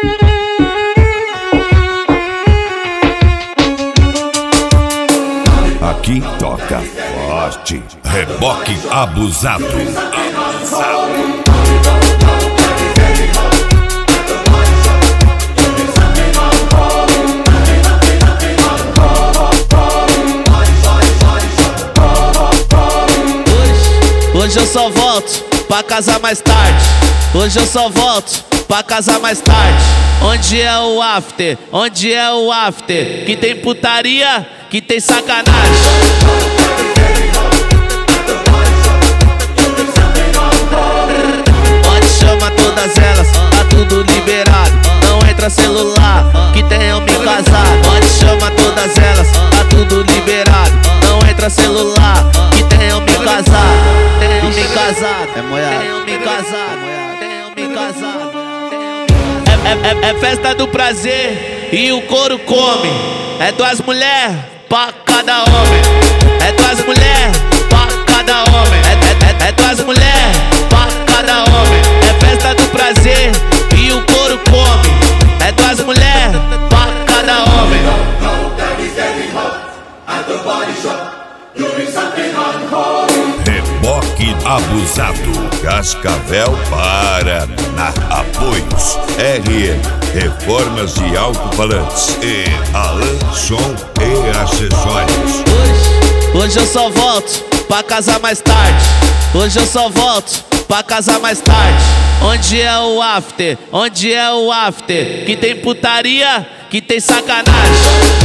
Aqui toca forte, reboque abusado. Hoje eu só volto pra casar mais tarde. Hoje eu só volto pra casar mais tarde. Onde é o after? Onde é o after? Que tem putaria, que tem sacanagem. Pode chamar todas elas, tá tudo liberado. Não entra celular, que tem homem casado. Pode chamar todas elas, tá tudo liberado. Não entra celular, que tem homem casado. Tem homem casado, é moiado. Tem homem casado, tem homem casado. É festa do prazer e o couro come. É duas mulheres pra cada homem. É duas mulheres pra cada homem. É duas mulheres pra cada homem. É festa do prazer e o couro come. É duas mulheres pra cada homem. Reboque abusado. Cascavel Paraná. Apoios RM, reformas de alto-falantes e Alan Som e acessórios. Hoje eu só volto pra casar mais tarde. Hoje eu só volto pra casar mais tarde. Onde é o after? Onde é o after? Que tem putaria, que tem sacanagem.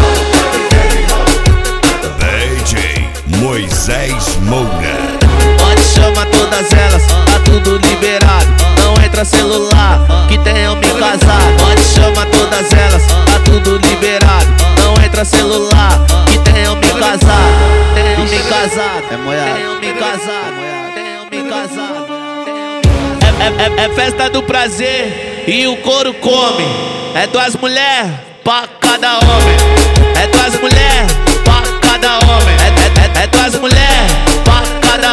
DJ Moisés Moura. Pode chamar todas elas, tá tudo liberado. Não entra celular, que tem homem casado. Pode chamar todas elas, tá tudo liberado. Não entra celular, que tem homem casado. Tem homem casado, é moiado. Tem homem casado, tem homem casado. É festa do prazer e o couro come. É duas mulheres pra cada homem. É duas mulheres pra cada homem. É duas mulheres pra cada